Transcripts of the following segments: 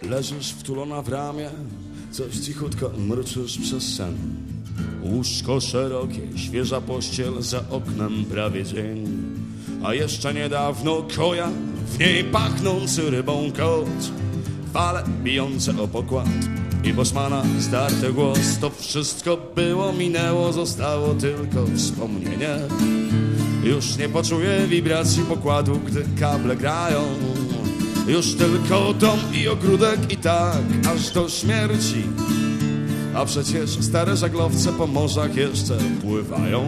Leżysz wtulona w ramię, coś cichutko mruczysz przez sen. Łóżko szerokie, świeża pościel, za oknem prawie dzień. A jeszcze niedawno koja, w niej pachnący rybą kot. Fale bijące o pokład i Bosmana zdarty głos. To wszystko było, minęło, zostało tylko wspomnienie. Już nie poczuję wibracji pokładu, gdy kable grają. Już tylko dom i ogródek i tak aż do śmierci. A przecież stare żaglowce po morzach jeszcze pływają.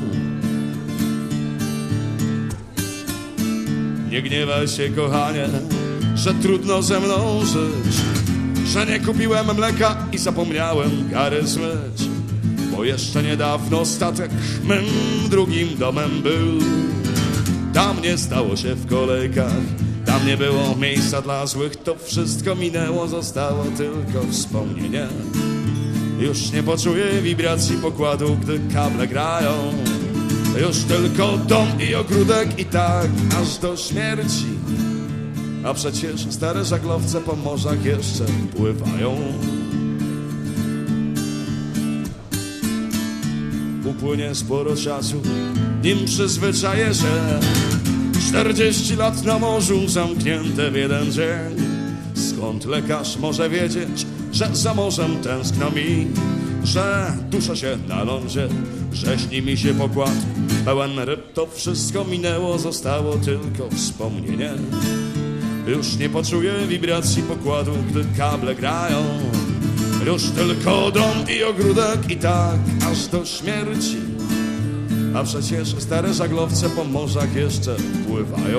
Nie gniewaj się, kochanie, że trudno ze mną żyć, że nie kupiłem mleka i zapomniałem gary zmyć. Bo jeszcze niedawno statek mym drugim domem był. Tam nie stało się w kolejkach, tam nie było miejsca dla złych. To wszystko minęło, zostało tylko wspomnienie. Już nie poczuję wibracji pokładu, gdy kable grają. Już tylko dom i ogródek i tak aż do śmierci. A przecież stare żaglowce po morzach jeszcze pływają. Upłynie sporo czasu, nim przyzwyczaję się. 40 lat na morzu zamknięte w jeden dzień. Skąd lekarz może wiedzieć, że za morzem tęskno mi, że duszę się na lądzie, że śni mi się pokład pełen ryb. To wszystko minęło, zostało tylko wspomnienie. Już nie poczuję wibracji pokładu, gdy kable grają. Już tylko dom i ogródek i tak aż do śmierci. A przecież stare żaglowce po morzach jeszcze pływają.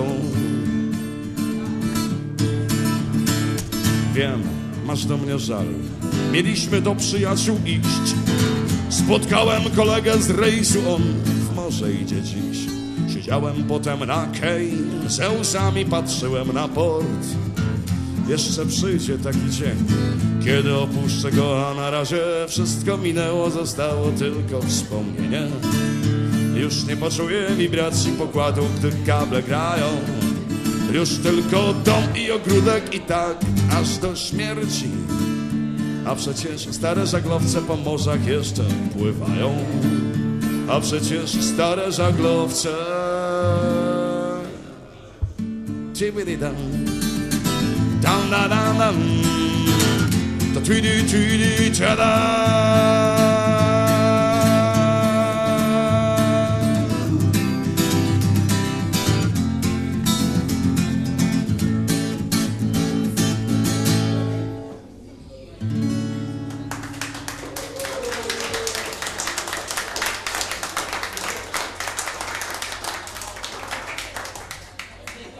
Wiem, masz do mnie żal. Mieliśmy do przyjaciół iść. Spotkałem kolegę z rejsu, on w morze idzie dziś. Siedziałem potem na kej, ze łzami patrzyłem na port. Jeszcze przyjdzie taki dzień, kiedy opuszczę go, a na razie wszystko minęło, zostało tylko wspomnienie. Już nie poczuję wibracji pokładu, gdy kable grają. Już tylko dom i ogródek i tak aż do śmierci. A przecież stare żaglowce po morzach jeszcze pływają. A przecież stare żaglowce Tibidi-dam, dam-da-dam-dam, to twidi-twidi-tada.